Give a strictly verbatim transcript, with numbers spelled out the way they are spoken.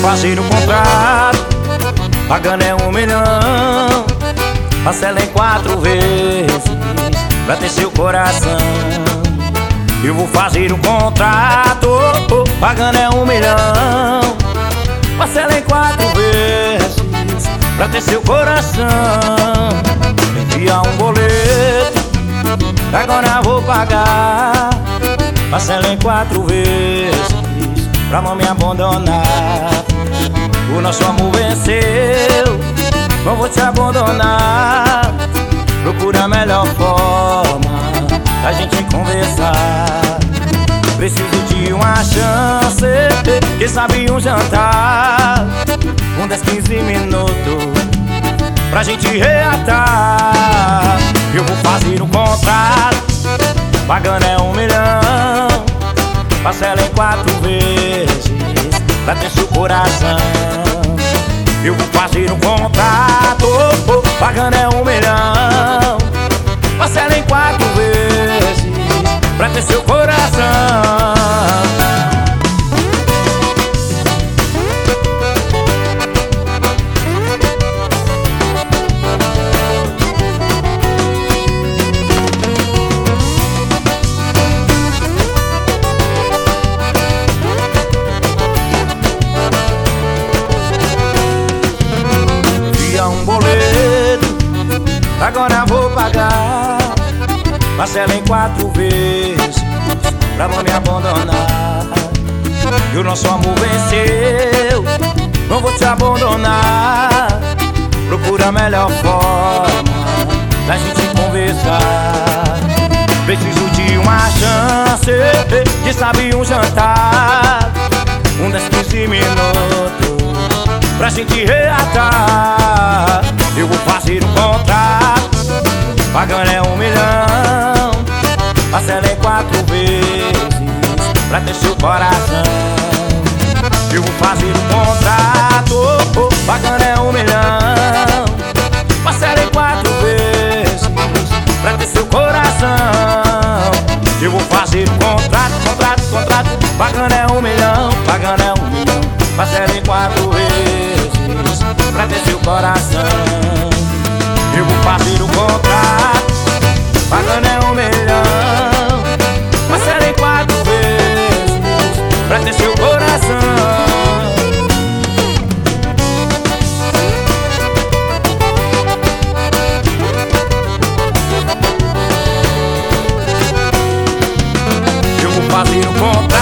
fazer o contrato, pagando é um milhão. Parcela em quatro vezes pra ter seu coração. Eu vou fazer um contrato, pagando é um milhão. Parcela em quatro vezes pra ter seu coração. Envia um boleto, agora vou pagar. Parcela em quatro vezes pra não me abandonar. O nosso amor venceu, não vou te abandonar. Procura a melhor forma da gente conversar. Preciso de uma chance, quem sabe um jantar, um dez, quinze minutos pra gente reatar. Eu vou fazer um contrato, pagando é um milhão. Parcela em quatro vezes pra ter seu coração. Eu vou fazer um contrato, pagando é um milhão. Parcela em quatro vezes pra ter seu coração. Um boleto, agora vou pagar. Parcela em quatro vezes pra não me abandonar. E o nosso amor venceu, não vou te abandonar. Procura a melhor forma da gente conversar. Preciso de uma chance, de sabe um jantar, um dez, quinze minutos pra gente reatar. Eu vou fazer um contrato, pagando é um milhão. Parcela em quatro vezes pra ter seu coração. Eu vou fazer um contrato, pagando é um milhão. Parcela em quatro vezes pra ter seu coração. Eu vou fazer um contrato, contrato, contrato, pagando é um milhão, pagando é um milhão. Parcela em quatro vezes pra ter seu coração. Eu vou fazer o contrato, pagando é um milhão. Parcela em quatro vezes pra ter seu coração. Eu vou fazer o contrato,